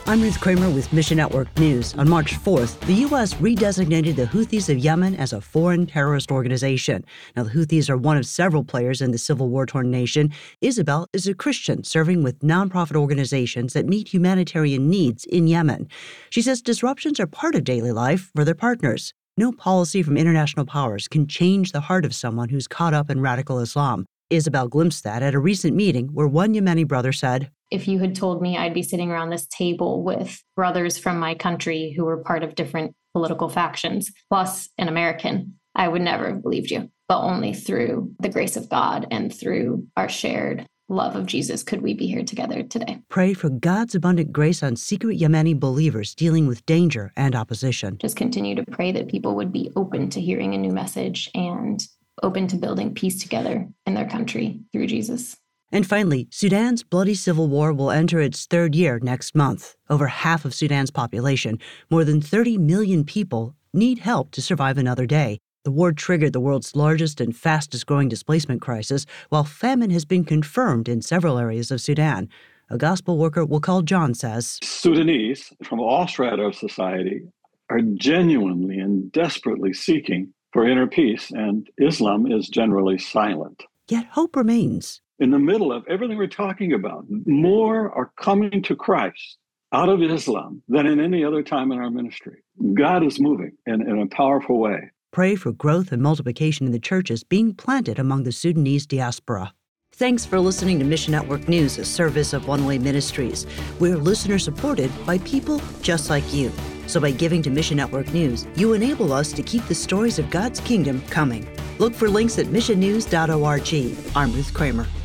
I'm Ruth Kramer with Mission Network News. On March 4th, the U.S. redesignated the Houthis of Yemen as a foreign terrorist organization. Now, the Houthis are one of several players in the civil war-torn nation. Isabel is a Christian serving with nonprofit organizations that meet humanitarian needs in Yemen. She says disruptions are part of daily life for their partners. No policy from international powers can change the heart of someone who's caught up in radical Islam. Isabel glimpsed that at a recent meeting where one Yemeni brother said, "If you had told me I'd be sitting around this table with brothers from my country who were part of different political factions, plus an American, I would never have believed you. But only through the grace of God and through our shared love of Jesus could we be here together today." Pray for God's abundant grace on secret Yemeni believers dealing with danger and opposition. Just continue to pray that people would be open to hearing a new message and open to building peace together in their country through Jesus. And finally, Sudan's bloody civil war will enter its third year next month. Over half of Sudan's population, more than 30 million people, need help to survive another day. The war triggered the world's largest and fastest-growing displacement crisis, while famine has been confirmed in several areas of Sudan. A gospel worker Wakal John says, Sudanese from all strata of society are genuinely and desperately seeking for inner peace, and Islam is generally silent. Yet hope remains. In the middle of everything we're talking about, more are coming to Christ out of Islam than in any other time in our ministry. God is moving in a powerful way. Pray for growth and multiplication in the churches being planted among the Sudanese diaspora. Thanks for listening to Mission Network News, a service of One Way Ministries. We're listener-supported by people just like you. So by giving to Mission Network News, you enable us to keep the stories of God's kingdom coming. Look for links at missionnews.org. I'm Ruth Kramer.